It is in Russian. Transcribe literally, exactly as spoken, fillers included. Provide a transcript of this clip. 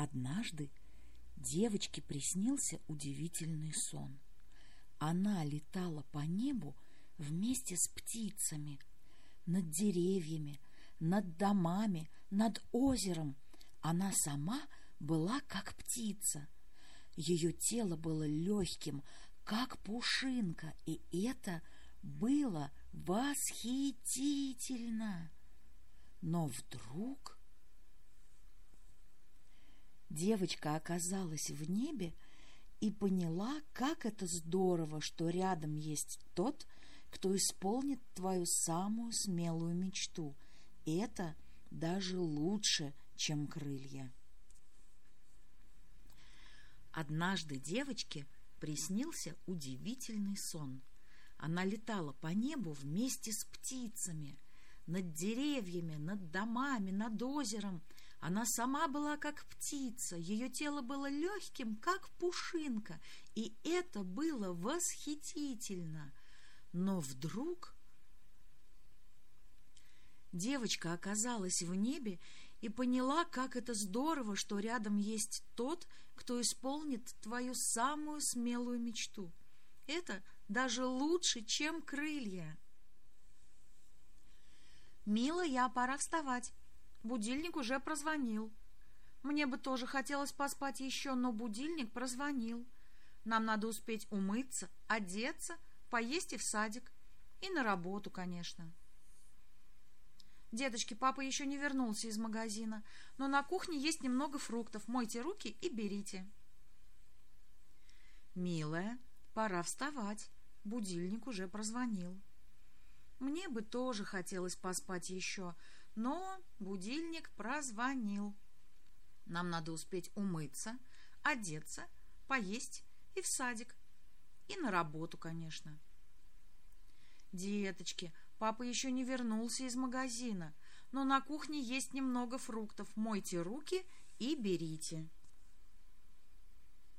Однажды девочке приснился удивительный сон. Она летала по небу вместе с птицами, над деревьями, над домами, над озером. Она сама была как птица. Ее тело было легким, как пушинка, и это было восхитительно. Но вдруг девочка оказалась в небе и поняла, как это здорово, что рядом есть тот, кто исполнит твою самую смелую мечту. Это даже лучше, чем крылья. Однажды девочке приснился удивительный сон. Она летала по небу вместе с птицами, над деревьями, над домами, над озером. Она сама была как птица, ее тело было легким, как пушинка, и это было восхитительно. Но вдруг девочка оказалась в небе и поняла, как это здорово, что рядом есть тот, кто исполнит твою самую смелую мечту. Это даже лучше, чем крылья. «Милая, пора вставать. Будильник уже прозвонил. Мне бы тоже хотелось поспать еще, но будильник прозвонил. Нам надо успеть умыться, одеться, поесть и в садик. И на работу, конечно. Деточки, папа еще не вернулся из магазина, но на кухне есть немного фруктов. Мойте руки и берите». «Милая, пора вставать. Будильник уже прозвонил». Мне бы тоже хотелось поспать еще, но будильник прозвонил. Нам надо успеть умыться, одеться, поесть и в садик. И на работу, конечно. Деточки, папа еще не вернулся из магазина, но на кухне есть немного фруктов. Мойте руки и берите.